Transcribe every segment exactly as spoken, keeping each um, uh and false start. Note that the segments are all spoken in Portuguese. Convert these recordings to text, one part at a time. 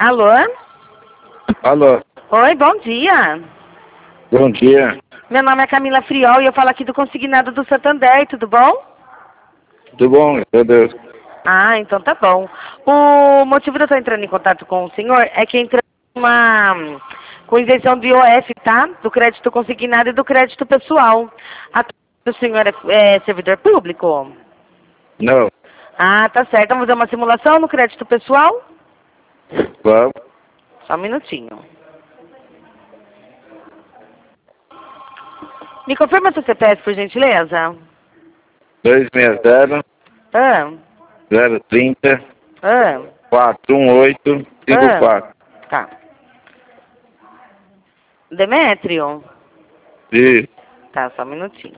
Alô? Alô, Oi, bom dia. bom dia. Meu nome é Camila Friol e eu falo aqui do Consignado do Santander, tudo bom? Tudo bom, meu Deus. Ah, então tá bom. O motivo de eu estar entrando em contato com o senhor é que entrou uma com isenção do I O F, tá? Do crédito consignado e do crédito pessoal. A o senhor é, é servidor público? Não, Ah, tá certo. Vamos fazer uma simulação no crédito pessoal? vamos. Só um minutinho. Me confirma seu C P F, por gentileza? dois seis zero, Ah, zero trinta, ah, quatro um oito, cinco ah. quatro. Tá. Demétrio? Isso. Tá, só um minutinho.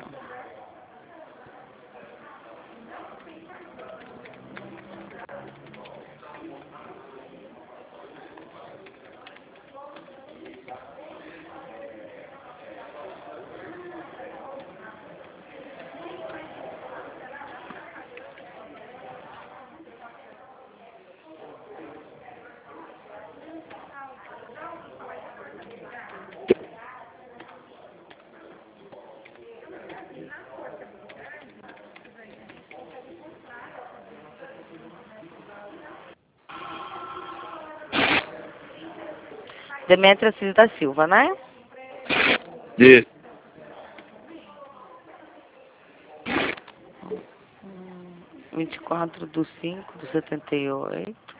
Demétrio Assis da Silva, né? Isso. vinte e quatro do cinco do setenta e oito.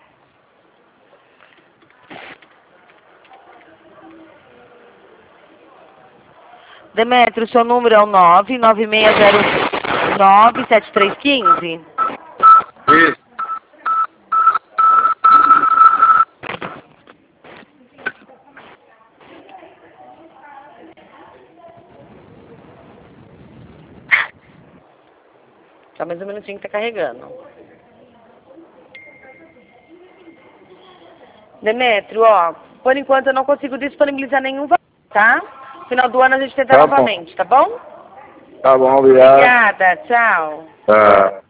Demétrio, seu número é o nove nove seis zero nove sete três um cinco. Isso. Só mais um minutinho que tá carregando. Demétrio, ó, por enquanto eu não consigo disponibilizar nenhum valor, tá? No final do ano a gente tenta Tá bom. novamente, tá bom? Tá bom, obrigado. Obrigada, tchau. Tá.